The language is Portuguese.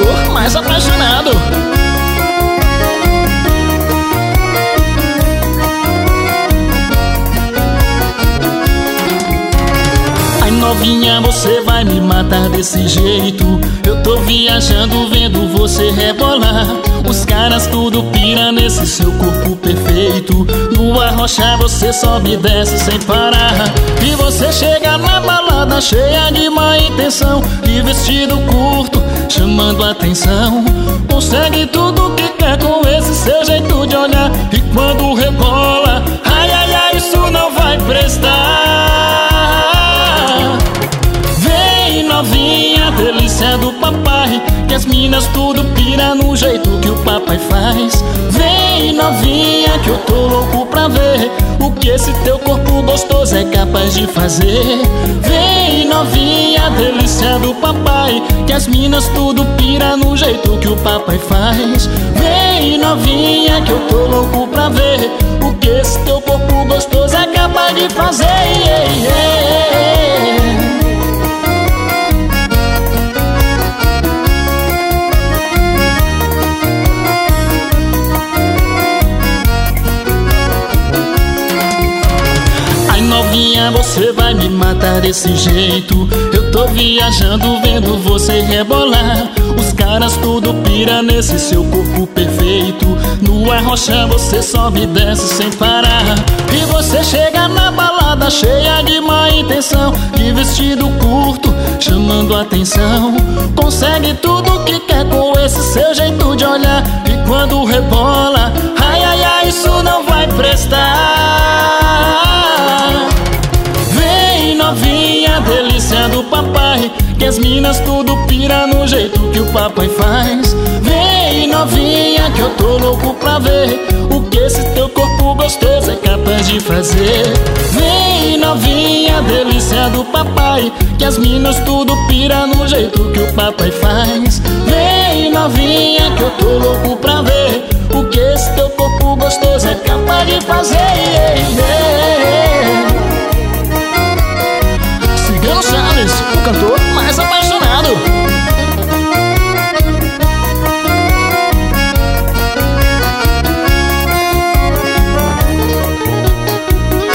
cantor mais apaixonado. Ai novinha, você vai me matar desse jeito. Eu tô viajando vendo você rebolar. Os caras tudo pira nesse seu corpo perfeito. No arrochar você sobe e desce sem parar. E você chega na balada cheia de má intenção, de vestido curto, chamando atenção. Consegue tudo que quer com esse seu jeito de olhar. E quando rebola, ai ai ai, isso não vai prestar. Vem novinha, delícia do papai, que as minas tudo pira no jeito que o papai faz. Vem novinha, que eu tô louco pra ver o que esse teu corpo gostoso é capaz de fazer. Vem novinha, delícia do papai, que as minas tudo pira no jeito que o papai faz. Vem novinha, que eu tô louco pra ver o que esse teu corpo gostoso é capaz de fazer. Novinha, você vai me matar desse jeito. Eu tô viajando vendo você rebolar. Os caras tudo pira nesse seu corpo perfeito. No arrochar você sobe e desce sem parar. E você chega na balada cheia de má intenção, de vestido curto, chamando atenção. Consegue tudo que quer com esse seu jeito de olhar. E quando rebola, ai ai ai, isso não vai prestar. Novinha, delícia do papai, que as minas tudo pira no jeito que o papai faz. Vem novinha, que eu tô louco pra ver o que esse teu corpo gostoso é capaz de fazer. Vem novinha, delícia do papai, que as minas tudo pira no jeito que o papai faz. Vem novinha, que eu tô louco pra ver o que esse teu corpo gostoso é capaz de fazer. Cigano Charles, o cantor mais apaixonado.